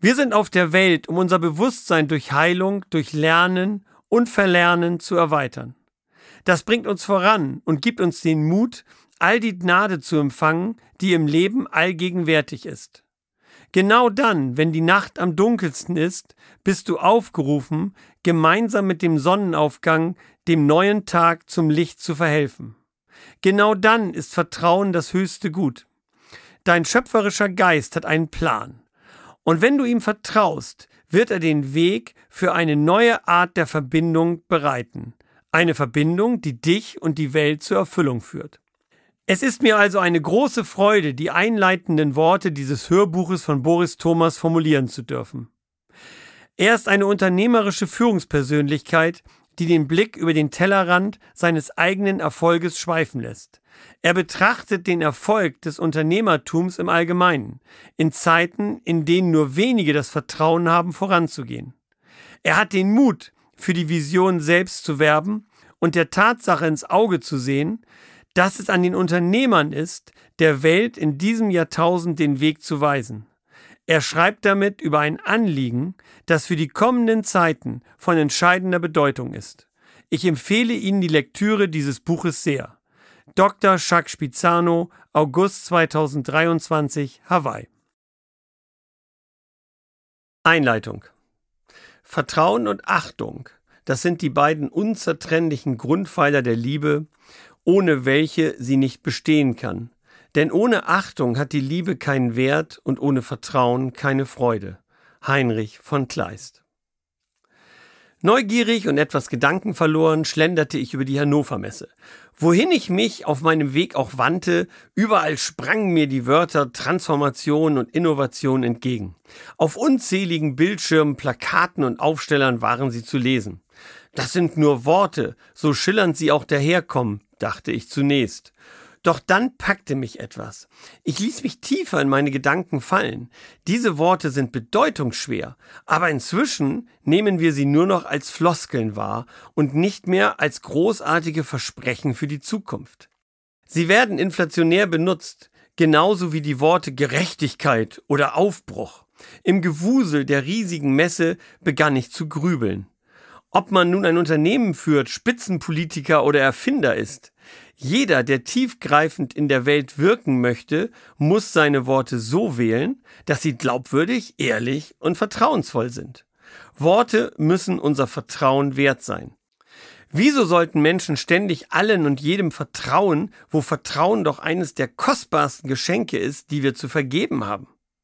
Wir sind auf der Welt, um unser Bewusstsein durch Heilung, durch Lernen und Verlernen zu erweitern. Das bringt uns voran und gibt uns den Mut, all die Gnade zu empfangen, die im Leben allgegenwärtig ist. Genau dann, wenn die Nacht am dunkelsten ist, bist du aufgerufen, gemeinsam mit dem Sonnenaufgang dem neuen Tag zum Licht zu verhelfen. Genau dann ist Vertrauen das höchste Gut. Dein schöpferischer Geist hat einen Plan. Und wenn du ihm vertraust, wird er den Weg für eine neue Art der Verbindung bereiten. Eine Verbindung, die dich und die Welt zur Erfüllung führt. Es ist mir also eine große Freude, die einleitenden Worte dieses Hörbuches von Boris Thomas formulieren zu dürfen. Er ist eine unternehmerische Führungspersönlichkeit, die den Blick über den Tellerrand seines eigenen Erfolges schweifen lässt. Er betrachtet den Erfolg des Unternehmertums im Allgemeinen, in Zeiten, in denen nur wenige das Vertrauen haben, voranzugehen. Er hat den Mut, für die Vision selbst zu werben und der Tatsache ins Auge zu sehen, dass es an den Unternehmern ist, der Welt in diesem Jahrtausend den Weg zu weisen. Er schreibt damit über ein Anliegen, das für die kommenden Zeiten von entscheidender Bedeutung ist. Ich empfehle Ihnen die Lektüre dieses Buches sehr. Dr. Jacques Spizzano, August 2023, Hawaii. Einleitung. Vertrauen und Achtung, das sind die beiden unzertrennlichen Grundpfeiler der Liebe, ohne welche sie nicht bestehen kann. Denn ohne Achtung hat die Liebe keinen Wert und ohne Vertrauen keine Freude. Heinrich von Kleist. Neugierig und etwas gedankenverloren schlenderte ich über die Hannover-Messe. Wohin ich mich auf meinem Weg auch wandte, überall sprangen mir die Wörter Transformation und Innovation entgegen. Auf unzähligen Bildschirmen, Plakaten und Aufstellern waren sie zu lesen. Das sind nur Worte, so schillernd sie auch daherkommen, dachte ich zunächst. Doch dann packte mich etwas. Ich ließ mich tiefer in meine Gedanken fallen. Diese Worte sind bedeutungsschwer, aber inzwischen nehmen wir sie nur noch als Floskeln wahr und nicht mehr als großartige Versprechen für die Zukunft. Sie werden inflationär benutzt, genauso wie die Worte Gerechtigkeit oder Aufbruch. Im Gewusel der riesigen Messe begann ich zu grübeln. Ob man nun ein Unternehmen führt, Spitzenpolitiker oder Erfinder ist. Jeder, der tiefgreifend in der Welt wirken möchte, muss seine Worte so wählen, dass sie glaubwürdig, ehrlich und vertrauensvoll sind. Worte müssen unser Vertrauen wert sein. Wieso sollten Menschen ständig allen und jedem vertrauen, wo Vertrauen doch eines der kostbarsten Geschenke ist, die wir zu vergeben haben?